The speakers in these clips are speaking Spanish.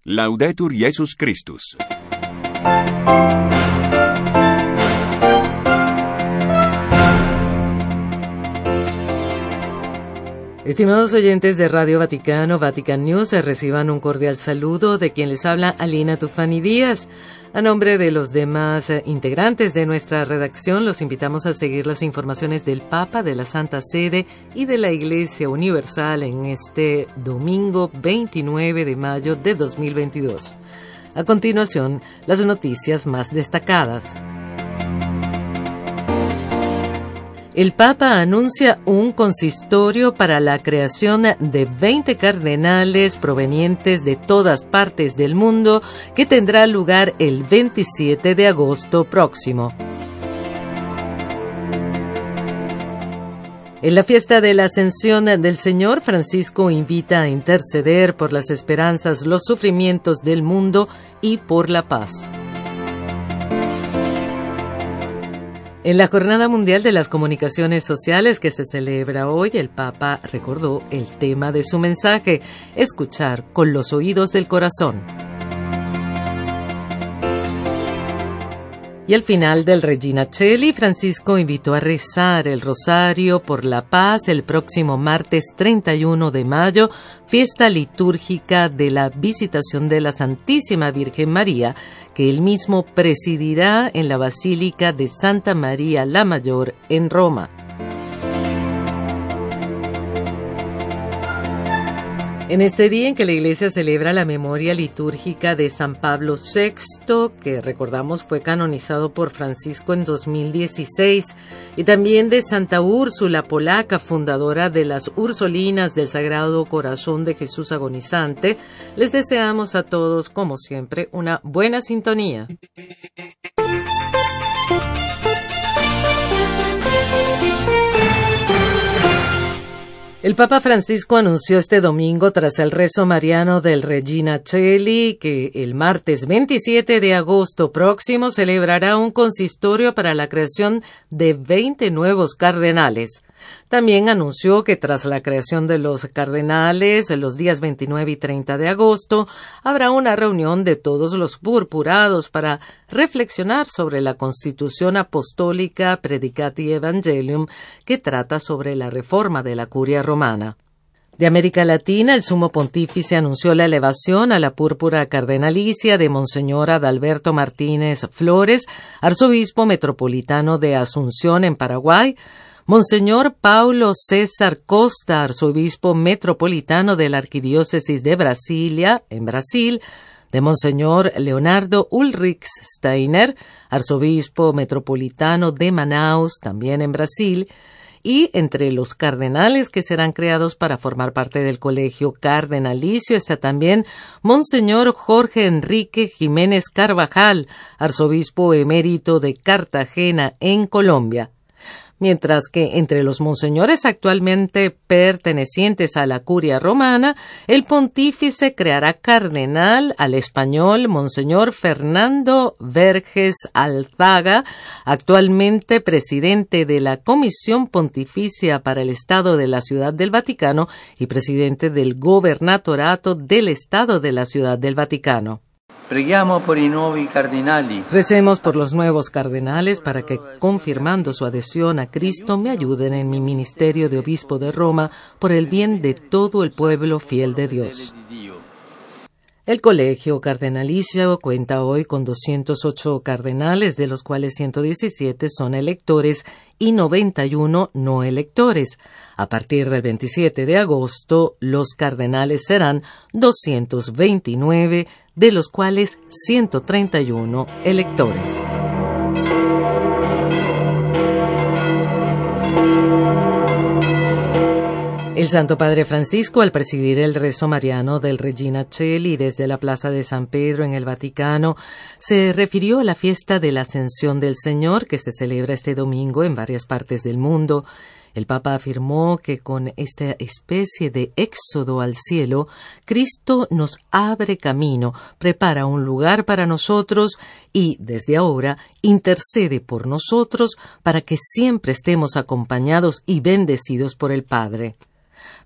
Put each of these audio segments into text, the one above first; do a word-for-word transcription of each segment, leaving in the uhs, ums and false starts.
Laudetur Jesus Christus. Estimados oyentes de Radio Vaticano, Vatican News, reciban un cordial saludo de quien les habla, Alina Tufani Díaz. A nombre de los demás integrantes de nuestra redacción, los invitamos a seguir las informaciones del Papa, de la Santa Sede y de la Iglesia Universal en este domingo veintinueve de mayo de dos mil veintidós. A continuación, las noticias más destacadas. El Papa anuncia un consistorio para la creación de veinte cardenales provenientes de todas partes del mundo que tendrá lugar el veintisiete de agosto próximo. En la fiesta de la Ascensión del Señor, Francisco invita a interceder por las esperanzas, los sufrimientos del mundo y por la paz. En la Jornada Mundial de las Comunicaciones Sociales que se celebra hoy, el Papa recordó el tema de su mensaje: escuchar con los oídos del corazón. Y al final del Regina Coeli, Francisco invitó a rezar el Rosario por la Paz el próximo martes treinta y uno de mayo, fiesta litúrgica de la Visitación de la Santísima Virgen María, que él mismo presidirá en la Basílica de Santa María la Mayor en Roma. En este día en que la Iglesia celebra la memoria litúrgica de San Pablo sexto, que recordamos fue canonizado por Francisco en dos mil dieciséis, y también de Santa Úrsula polaca, fundadora de las Ursulinas del Sagrado Corazón de Jesús Agonizante, les deseamos a todos, como siempre, una buena sintonía. El Papa Francisco anunció este domingo, tras el rezo mariano del Regina Coeli, que el martes veintisiete de agosto próximo celebrará un consistorio para la creación de veinte nuevos cardenales. También anunció que tras la creación de los cardenales, los días veintinueve y treinta de agosto, habrá una reunión de todos los purpurados para reflexionar sobre la Constitución Apostólica Predicati Evangelium, que trata sobre la reforma de la Curia Romana. De América Latina, el Sumo Pontífice anunció la elevación a la púrpura cardenalicia de Monseñor Adalberto Martínez Flores, arzobispo metropolitano de Asunción en Paraguay, Monseñor Paulo César Costa, arzobispo metropolitano de la Arquidiócesis de Brasilia, en Brasil, de Monseñor Leonardo Ulrich Steiner, arzobispo metropolitano de Manaus, también en Brasil, y entre los cardenales que serán creados para formar parte del colegio cardenalicio está también Monseñor Jorge Enrique Jiménez Carvajal, arzobispo emérito de Cartagena, en Colombia. Mientras que entre los monseñores actualmente pertenecientes a la Curia Romana, el pontífice creará cardenal al español Monseñor Fernando Verges Alzaga, actualmente presidente de la Comisión Pontificia para el Estado de la Ciudad del Vaticano y presidente del Gobernatorato del Estado de la Ciudad del Vaticano. Preghiamo por i nuovi cardinali. Recemos por los nuevos cardenales para que, confirmando su adhesión a Cristo, me ayuden en mi ministerio de obispo de Roma por el bien de todo el pueblo fiel de Dios. El colegio cardenalicio cuenta hoy con doscientos ocho cardenales, de los cuales ciento diecisiete son electores y noventa y uno no electores. A partir del veintisiete de agosto, los cardenales serán doscientos veintinueve, de los cuales ciento treinta y uno electores. El Santo Padre Francisco, al presidir el rezo mariano del Regina Coeli desde la Plaza de San Pedro en el Vaticano, se refirió a la fiesta de la Ascensión del Señor que se celebra este domingo en varias partes del mundo. El Papa afirmó que con esta especie de éxodo al cielo, Cristo nos abre camino, prepara un lugar para nosotros y, desde ahora, intercede por nosotros para que siempre estemos acompañados y bendecidos por el Padre.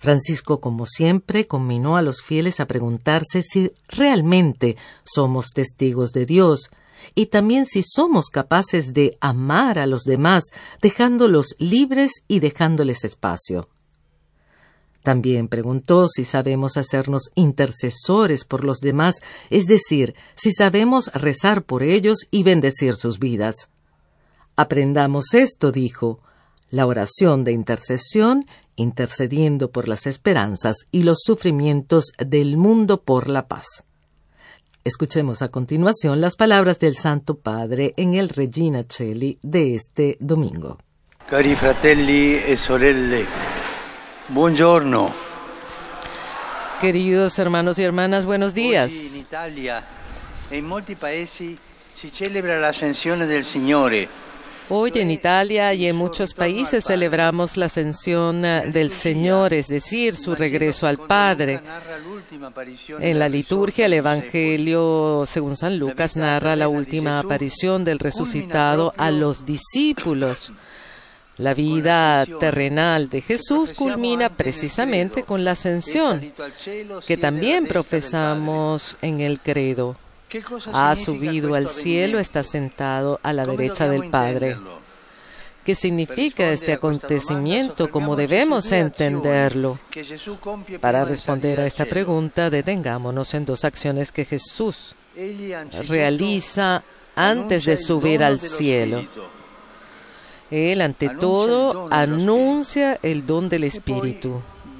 Francisco, como siempre, conminó a los fieles a preguntarse si realmente somos testigos de Dios y también si somos capaces de amar a los demás, dejándolos libres y dejándoles espacio. También preguntó si sabemos hacernos intercesores por los demás, es decir, si sabemos rezar por ellos y bendecir sus vidas. Aprendamos esto, dijo, la oración de intercesión, intercediendo por las esperanzas y los sufrimientos del mundo por la paz. Escuchemos a continuación las palabras del Santo Padre en el Regina Coeli de este domingo. Cari fratelli e sorelle, buongiorno. Queridos hermanos y hermanas, buenos días. Hoy en Italia e in molti paesi si celebra l'ascensione del Signore. Hoy en Italia y en muchos países celebramos la ascensión del Señor, es decir, su regreso al Padre. En la liturgia, el Evangelio, según San Lucas, narra la última aparición del resucitado a los discípulos. La vida terrenal de Jesús culmina precisamente con la ascensión, que también profesamos en el credo. Ha subido al cielo, está sentado a la derecha del Padre. ¿Qué significa este acontecimiento? ¿Cómo debemos entenderlo? Para responder a esta pregunta, detengámonos en dos acciones que Jesús realiza antes de subir al cielo. Él, ante todo, anuncia el don del Espíritu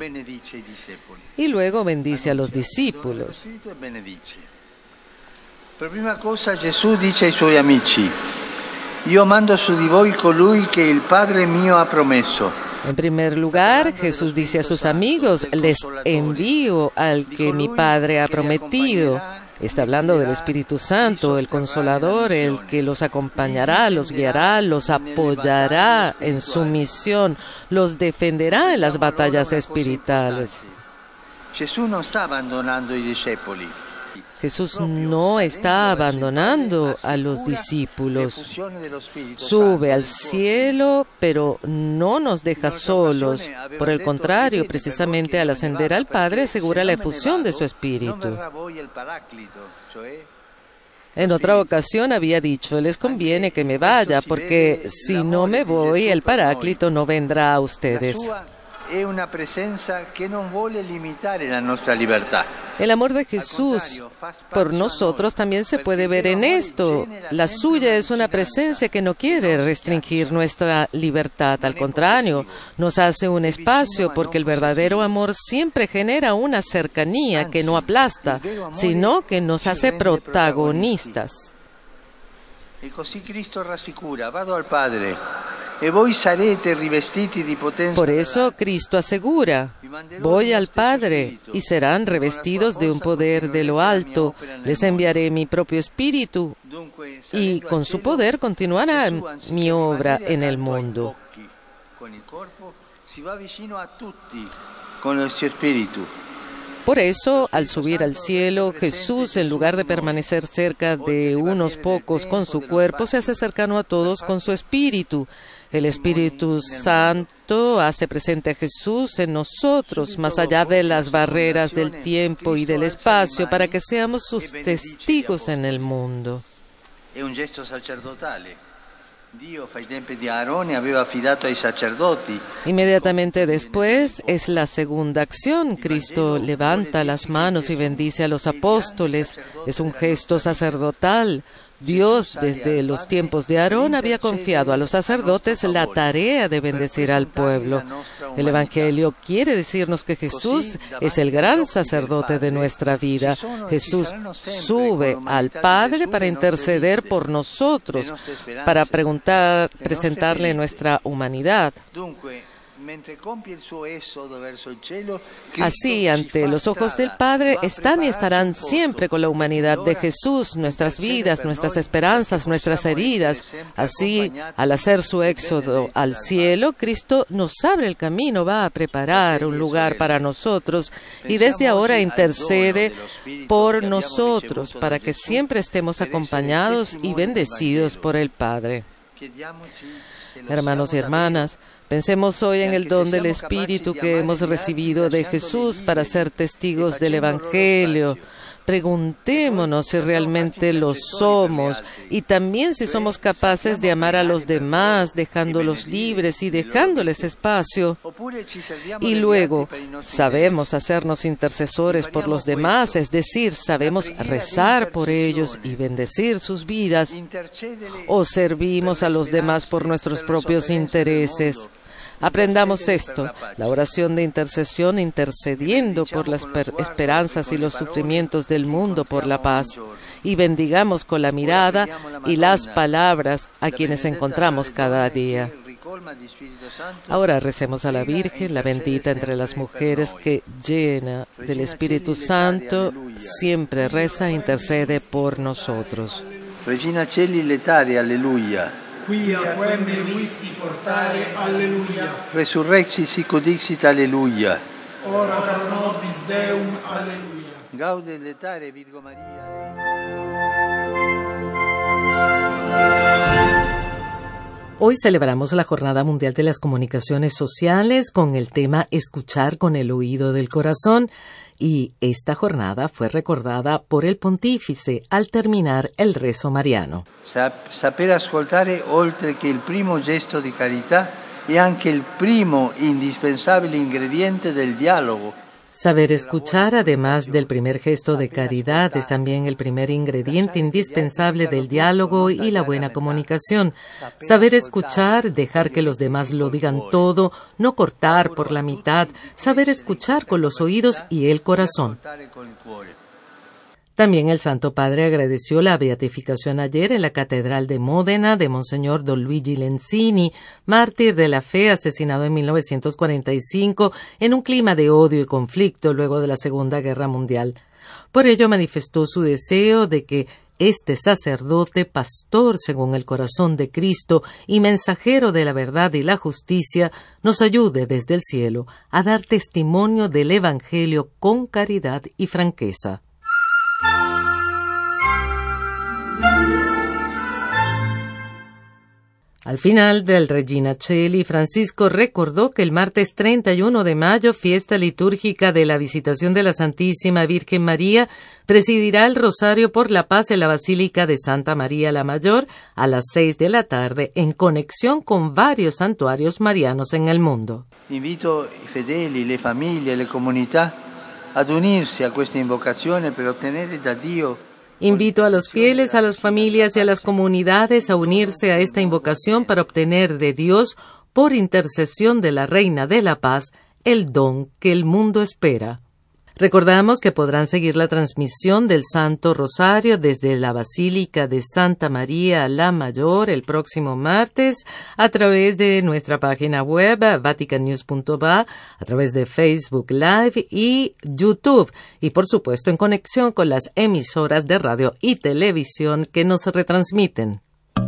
y luego bendice a los discípulos. Per prima cosa Gesù dice ai suoi amici: Io mando su di voi colui che il Padre mio ha promesso. En primer lugar, Jesús dice a sus amigos: les envío al que mi Padre ha prometido. Está hablando del Espíritu Santo, el Consolador, el que los acompañará, los guiará, los apoyará en su misión, los defenderá en las batallas espirituales. Gesù non sta abbandonando i discepoli. Jesús no está abandonando a los discípulos. Sube al cielo, pero no nos deja solos. Por el contrario, precisamente al ascender al Padre, asegura la efusión de su Espíritu. En otra ocasión había dicho: les conviene que me vaya, porque si no me voy, el Paráclito no vendrá a ustedes. È una presenza che non vuole limitare la nostra libertà. El amor de Jesús por nosotros también se puede ver en esto. La suya es una presencia que no quiere restringir nuestra libertad. Al contrario, nos hace un espacio, porque el verdadero amor siempre genera una cercanía que no aplasta, sino que nos hace protagonistas. E così Cristo rassicura: vado al Padre. E voi sarete rivestiti di potenza. Por eso Cristo asegura: voy al Padre y serán revestidos de un poder de lo alto. Les enviaré mi propio Espíritu y con su poder continuarán mi obra en el mundo. Con il corpo si va vicino a tutti con il suo Spirito. Por eso, al subir al cielo, Jesús, en lugar de permanecer cerca de unos pocos con su cuerpo, se hace cercano a todos con su Espíritu. El Espíritu Santo hace presente a Jesús en nosotros, más allá de las barreras del tiempo y del espacio, para que seamos sus testigos en el mundo. È un gesto sacerdotale. Dio, ai tempi di Aarone, aveva affidato ai sacerdoti. Inmediatamente después es la segunda acción. Cristo levanta las manos y bendice a los apóstoles. Es un gesto sacerdotal. Dios, desde los tiempos de Aarón, había confiado a los sacerdotes la tarea de bendecir al pueblo. El Evangelio quiere decirnos que Jesús es el gran sacerdote de nuestra vida. Jesús sube al Padre para interceder por nosotros, para preguntar, presentarle nuestra humanidad. Así, ante los ojos del Padre, están y estarán siempre con la humanidad de Jesús, nuestras vidas, nuestras esperanzas, nuestras heridas. Así, al hacer su éxodo al cielo, Cristo nos abre el camino, va a preparar un lugar para nosotros y desde ahora intercede por nosotros para que siempre estemos acompañados y bendecidos por el Padre. Hermanos y hermanas, pensemos hoy en el don del Espíritu que hemos recibido de Jesús para ser testigos del Evangelio. Preguntémonos si realmente lo somos y también si somos capaces de amar a los demás, dejándolos libres y dejándoles espacio. Y luego, sabemos hacernos intercesores por los demás, es decir, sabemos rezar por ellos y bendecir sus vidas, o servimos a los demás por nuestros propios intereses. Aprendamos esto, la oración de intercesión, intercediendo por las esperanzas y los sufrimientos del mundo por la paz, y bendigamos con la mirada y las palabras a quienes encontramos cada día. Ahora recemos a la Virgen, la bendita entre las mujeres, que llena del Espíritu Santo, siempre reza e intercede por nosotros. Regina Celi letare, alleluia. Quia quem me visti portare, alleluia. Resurrexit sic ut dixit, alleluia. Ora pro nobis Deum, alleluia. Gaude letare Virgo Maria. Hoy celebramos la Jornada Mundial de las Comunicaciones Sociales con el tema Escuchar con el oído del corazón, y esta jornada fue recordada por el pontífice al terminar el rezo mariano. Saper ascoltare, oltre che il primo gesto di carità, è anche il primo indispensabile ingrediente del dialogo. Saber escuchar, además del primer gesto de caridad, es también el primer ingrediente indispensable del diálogo y la buena comunicación. Saber escuchar, dejar que los demás lo digan todo, no cortar por la mitad, saber escuchar con los oídos y el corazón. También el Santo Padre agradeció la beatificación ayer en la Catedral de Módena de Monseñor Don Luigi Lenzini, mártir de la fe, asesinado en mil novecientos cuarenta y cinco en un clima de odio y conflicto luego de la Segunda Guerra Mundial. Por ello manifestó su deseo de que este sacerdote, pastor según el corazón de Cristo y mensajero de la verdad y la justicia, nos ayude desde el cielo a dar testimonio del Evangelio con caridad y franqueza. Al final del Regina Coeli, Francisco recordó que el martes treinta y uno de mayo, fiesta litúrgica de la Visitación de la Santísima Virgen María, presidirá el Rosario por la Paz en la Basílica de Santa María la Mayor a las seis de la tarde, en conexión con varios santuarios marianos en el mundo. Invito i fedeli, le famiglie, le comunità ad unirsi a questa invocazione per ottenere da Dio. Invito a los fieles, a las familias y a las comunidades a unirse a esta invocación para obtener de Dios, por intercesión de la Reina de la Paz, el don que el mundo espera. Recordamos que podrán seguir la transmisión del Santo Rosario desde la Basílica de Santa María la Mayor el próximo martes a través de nuestra página web vatican news punto va, a través de Facebook Live y YouTube, y por supuesto en conexión con las emisoras de radio y televisión que nos retransmiten.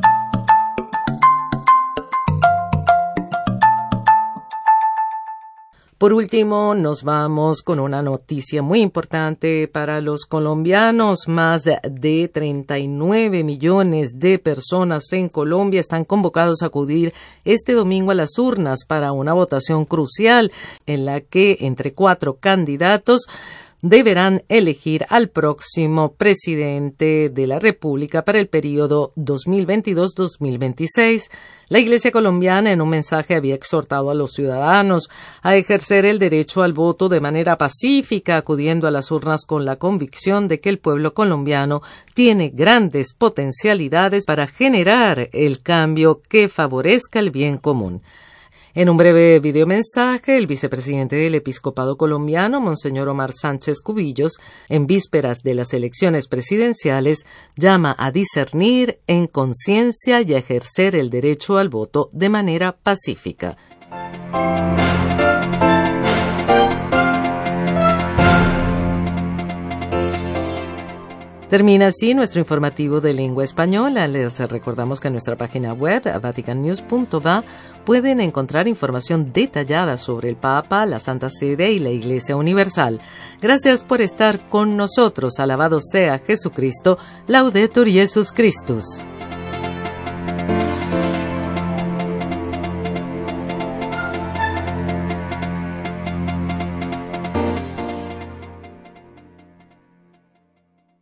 Por último, nos vamos con una noticia muy importante para los colombianos. Más de treinta y nueve millones de personas en Colombia están convocados a acudir este domingo a las urnas para una votación crucial en la que entre cuatro candidatos deberán elegir al próximo presidente de la República para el periodo dos mil veintidós a dos mil veintiséis. La Iglesia colombiana en un mensaje había exhortado a los ciudadanos a ejercer el derecho al voto de manera pacífica, acudiendo a las urnas con la convicción de que el pueblo colombiano tiene grandes potencialidades para generar el cambio que favorezca el bien común. En un breve videomensaje, el vicepresidente del Episcopado colombiano, Monseñor Omar Sánchez Cubillos, en vísperas de las elecciones presidenciales, llama a discernir en conciencia y a ejercer el derecho al voto de manera pacífica. Termina así nuestro informativo de lengua española. Les recordamos que en nuestra página web, vatican news punto va, pueden encontrar información detallada sobre el Papa, la Santa Sede y la Iglesia Universal. Gracias por estar con nosotros. Alabado sea Jesucristo. Laudetur Jesus Christus.